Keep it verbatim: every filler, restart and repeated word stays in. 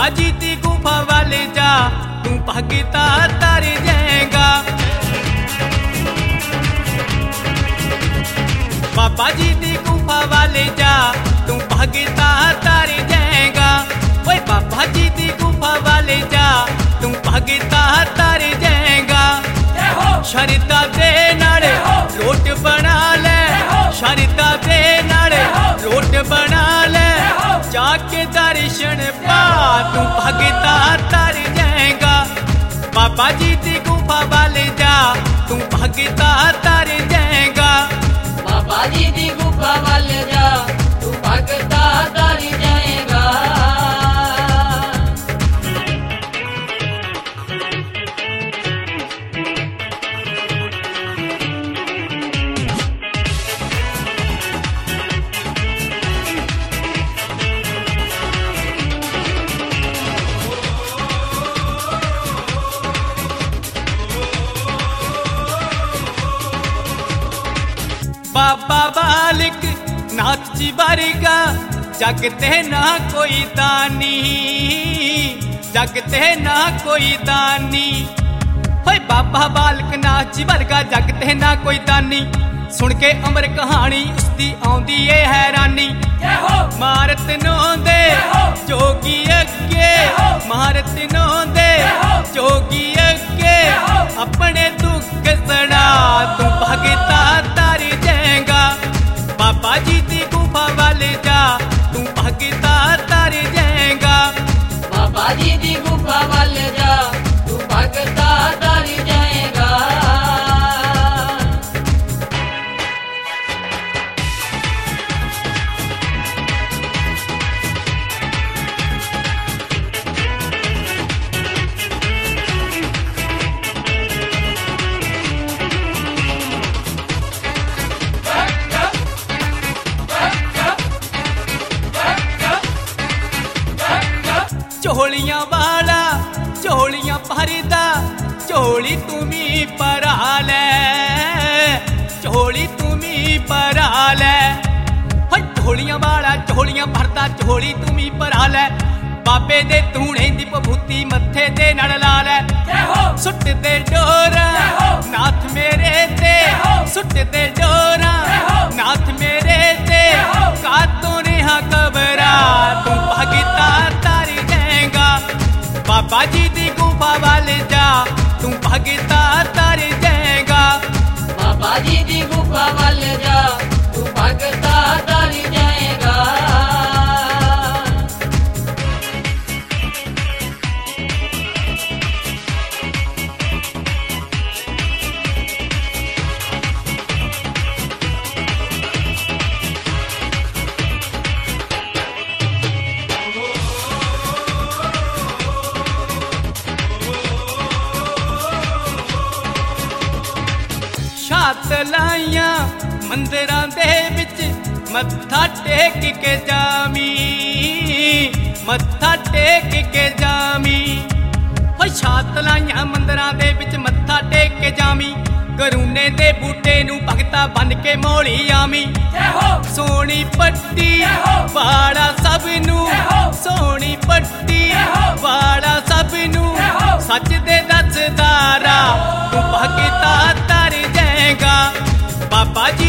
बाबा जी दी गुफा वाले जा तू भगता तर जाएगा। बाबा जी दी गुफा वाले जा तू भगता तर जाएगा। ओए बाबा जी दी गुफा वाले जा तू भगता तर जाएगा। शरदा दे नाले रोट बना ले, शरदा दे नाले रोट बना ले, जाके दर्शन पा तू भगता तर जाएगा। बाबा जी दी गुफा वाले जा तू भगता तर जाएगा। बाबा जी दी गुफा वाले जा तू भगता तर जाएगा। बाबा बालिक नाथ जी वर्गा जगते ना कोई दानी, जगते ना कोई दानी। होए बाबा बालिक नाथ जी वर्गा जगते ना कोई दानी। सुन के अमर कहानी उसदी आउंदी ए हैरानी। मारत नौ दे जोगी अगे, मारत नौ दे जोगी अगे, अपने दुख सड़ा तू भगता तर जाएगा। बाबा जी दी गुफा वाले जा तू भगता तर जाएगा। बाबा जी दी गुफा वाले जा तू भगता तर जाएगा। झोलियां वाला झोलियां भरदा, झोली तुम्ही परा ले, झोली तुम्ही परा ले। झोलियां वाला झोलियां भरदा, झोली तुम्ही परा ले। बाबे दे धूणे दी भभूति मत्थे दे नाल ला ले। सुट दे डोरा नाथ मेरे ते, सुट दे डोरा नाथ मेरे ते, कातों नेहा कबरा तू भगता तर जाएगा। बाबा जी दी गुफा वाले जा तू भगता तर जाएगा। बाबा जी दी गुफा वाले जा तू भगता तर जाएगा। छात लाइया मंदिरां दे विच मत्था टेक के जामी, मत्था टेक के जामी। हो छात लाइया मंदिरां दे विच मत्था टेक के जामी। करूने दे बूटे नू भगता बन के मोली आमी। सोनी पट्टी वाड़ा सब नू, सोनी पट्टी वाड़ा सब नू, सच दे दसदारा तू भगता तर जाएगा। बाबा जी